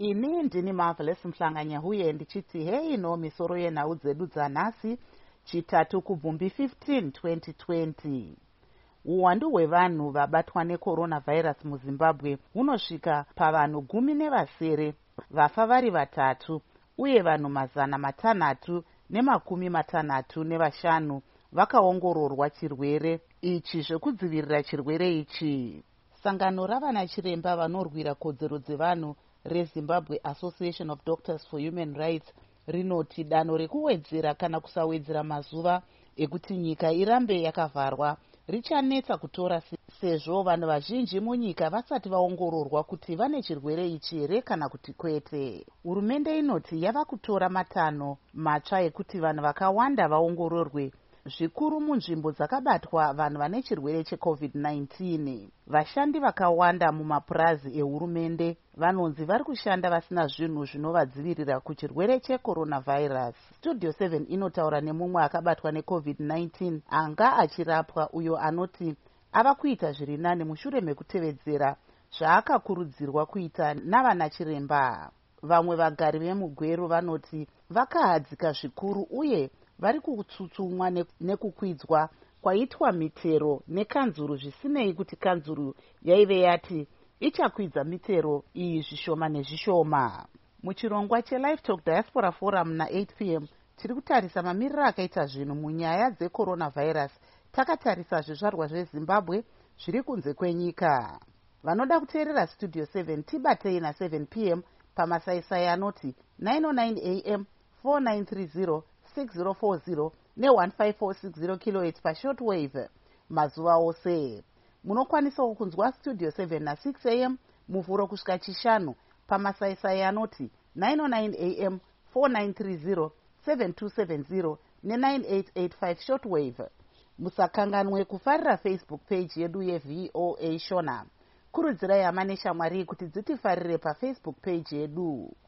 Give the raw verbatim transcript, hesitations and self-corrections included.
Ini ndini Marvelous Mhlanganya huye ndichiti hei no misoro yenhau dzedu dzanhasi chitatu kubvumbi fifteen twenty twenty. Uwandu hwevanhu vabatwa necoronavirus muZimbabwe hunosvika pavanhu gumi nevasere, vafa vari vatatu, uye vanhu mazana matanhatu nemakumi matanhatu nevashanu vakaongororwa chirwere ichi zvekudzivirira chirwere ichi. Sangano ravana chiremba vanorwira kodzero dzevanhu reZimbabwe Association of Doctors for Human Rights rinoti danho rekuwedzera kana kusawedzera mazuva ekuti nyika irambe yakavharwa richanetsa kutora sezvo vanhu vazhinji munyika vasati vaongororwa kuti vane chirwere ichi here kana kuti kwete. Hurumende inoti yava kutora matanho matsva ekuti vanhu vakawanda vaongororwe, zvikuru munzvimbo dzakabatwa vanhu vane chirwere checovid nineteen. Vashandi vakawanda mumapurazi ehurumende vanonzi vari kushanda vasina zvinhu zvinovadzivirira kuchirwere checoronavirus. Studio seven inotaura nemumwe akabatwa necovid nineteen anga achirapwa, uyo anoti ava kuita zviri nani mushure mekutevedzera zvaakakurudzirwa kuita navana chiremba. Vamwe vagari vemugweru vanoti vakahadzika zvikuru uye vari kutsutsumwa nekukwidzwa kwaitwa mitero nekanzuru, zvisinei kuti kanzuru yaive yati ichakwidza mitero iyi zvishoma nezvishoma. Muchirongwa cheLive Talk Diaspora Forum na-eight p m tiri kutarisa mamiriro akaita zvinhu munyaya dzecoronavirus, takatarisa zvizvarwa zveZimbabwe zviri kunze kwenyika. Vanoda kuteerera Studio seven tibatei na-seven p m pamasaisai anoti nine oh nine a m, four nine three zero, six zero four zero ne-one five four six zero kilohertz pashortwave mazuva ose. Munokwanisawo kunzwa Studio seven na-six a m muvhuro kusvika chishanu pamasaisai anoti nine oh nine a m, four nine three zero, seven two seven zero ne-nine eight eight five shortwave. Musakanganwe kufarira Facebook page yedu yeV O A Shona. Kurudzirai hama neshamwari kuti dzitifarire paFacebook page yedu.